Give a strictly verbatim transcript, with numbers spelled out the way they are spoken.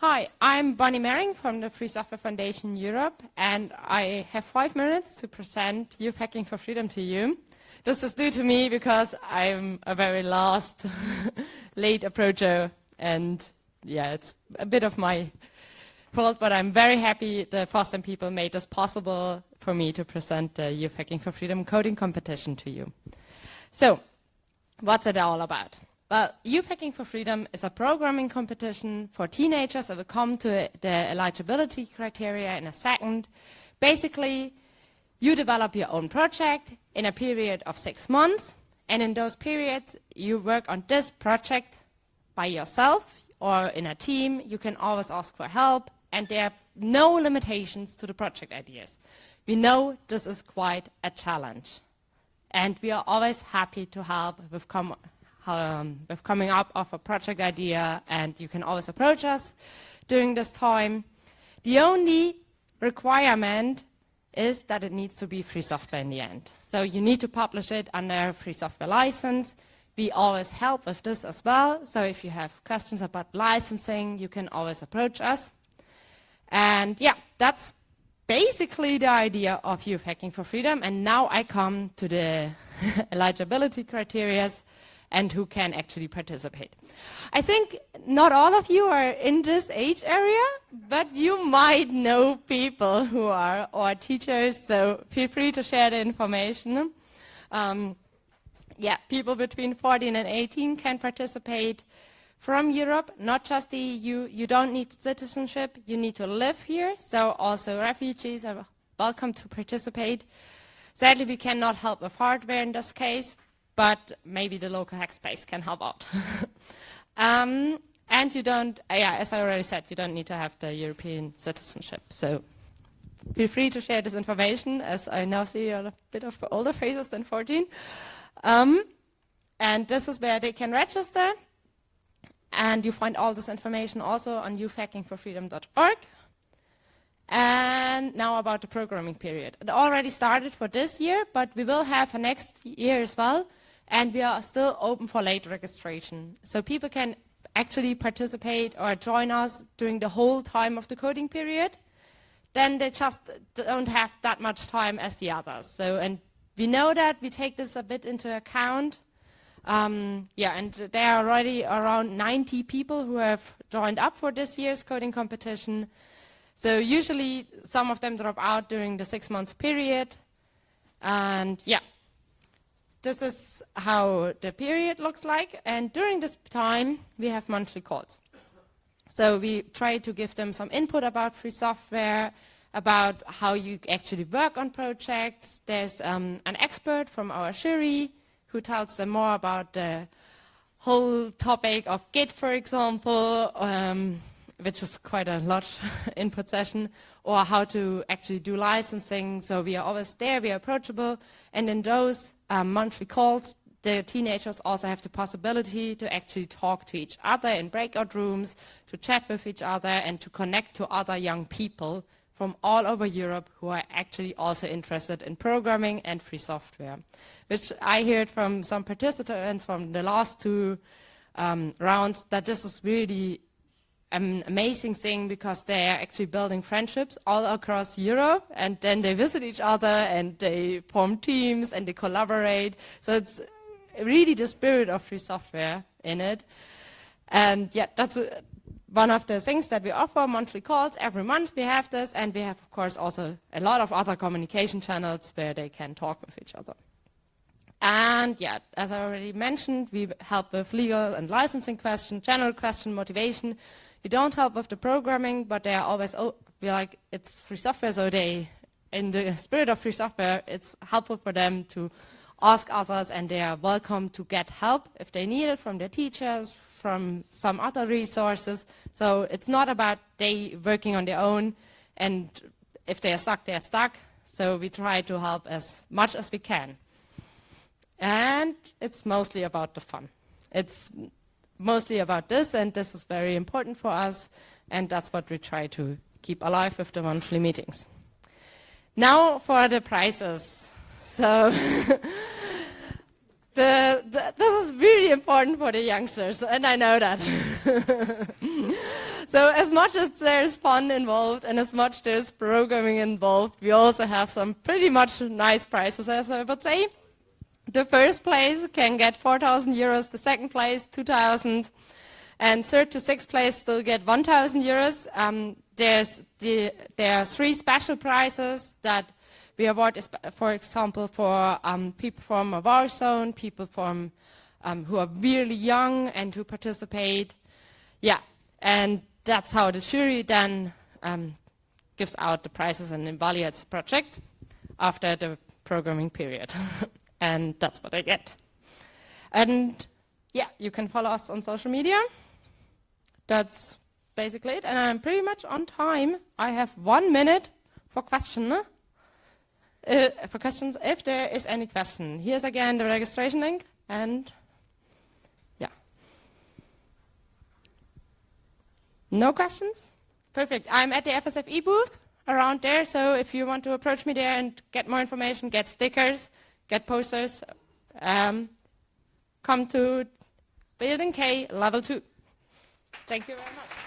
Hi, I'm Bonnie Mering from the Free Software Foundation Europe, and I have five minutes to present Youth Hacking for Freedom to you. This is due to me because I'm a very last, late approacher, and yeah, it's a bit of my fault, but I'm very happy the FOSDEM people made this possible for me to present the Youth Hacking for Freedom coding competition to you. So, what's it all about? Well, Youth Hacking for Freedom is a programming competition for teenagers. I will come to the eligibility criteria in a second. Basically, you develop your own project in a period of six months, and in those periods, you work on this project by yourself or in a team. You can always ask for help, and there are no limitations to the project ideas. We know this is quite a challenge, and we are always happy to help with com Um, with coming up of a project idea, and you can always approach us during this time. The only requirement is that it needs to be free software in the end. So you need to publish it under a free software license. We always help with this as well. So if you have questions about licensing, you can always approach us. And yeah, that's basically the idea of Youth Hacking for Freedom. And now I come to the eligibility criteria and who can actually participate. I think not all of you are in this age area, but you might know people who are, or teachers, so feel free to share the information. Um, yeah, people between fourteen and eighteen can participate from Europe, not just the E U. You don't need citizenship, you need to live here, so also refugees are welcome to participate. Sadly, we cannot help with hardware in this case, but maybe the local hackspace can help out. um, and you don't, uh, yeah, as I already said, you don't need to have the European citizenship. So feel free to share this information, as I now see a bit of older faces than fourteen. Um, and this is where they can register. And you find all this information also on youth hacking for freedom dot org. And now about the programming period. It already started for this year, but we will have a next year as well. And we are still open for late registration. So people can actually participate or join us during the whole time of the coding period. Then they just don't have that much time as the others. So, and we know that, we take this a bit into account. Um, yeah, and there are already around ninety people who have joined up for this year's coding competition. So usually some of them drop out during the six months period. And yeah. This is how the period looks like, and during this time, we have monthly calls. So we try to give them some input about free software, about how you actually work on projects. There's um, an expert from our jury who tells them more about the whole topic of Git, for example, um, which is quite a large input session, or how to actually do licensing. So we are always there, we are approachable, and in those Um, monthly calls, the teenagers also have the possibility to actually talk to each other in breakout rooms, to chat with each other, and to connect to other young people from all over Europe who are actually also interested in programming and free software. Which I heard from some participants from the last two um, rounds that this is really an amazing thing, because they are actually building friendships all across Europe, and then they visit each other and they form teams and they collaborate. So it's really the spirit of free software in it. And yeah, that's uh, one of the things that we offer, monthly calls. Every month we have this, and we have, of course, also a lot of other communication channels where they can talk with each other. And yeah, as I already mentioned, we help with legal and licensing questions, general question, motivation. We don't help with the programming, but they are always, oh, we like, it's free software, so they, in the spirit of free software, it's helpful for them to ask others, and they are welcome to get help if they need it from their teachers, from some other resources. So it's not about they working on their own, and if they are stuck, they are stuck. So we try to help as much as we can. And it's mostly about the fun. It's mostly about this, and this is very important for us, and that's what we try to keep alive with the monthly meetings. Now for the prizes. So the, the, this is really important for the youngsters, and I know that. So as much as there's fun involved and as much there's programming involved, we also have some pretty much nice prizes, as I would say. The first place can get four thousand euros, the second place two thousand, and third to sixth place still get one thousand euros. Um, there's the, there are three special prizes that we award, for example, for um, people from a war zone, people from um, who are really young and who participate. Yeah, and that's how the jury then um, gives out the prizes and evaluates the project after the programming period. And that's what I get. And yeah, you can follow us on social media. That's basically it. And I'm pretty much on time. I have one minute for question. Uh, for questions, if there is any question. Here's again the registration link. And yeah. No questions? Perfect. I'm at the F S F E booth around there. So if you want to approach me there and get more information, get stickers, get posters, um, come to Building K, level two. Thank you very much.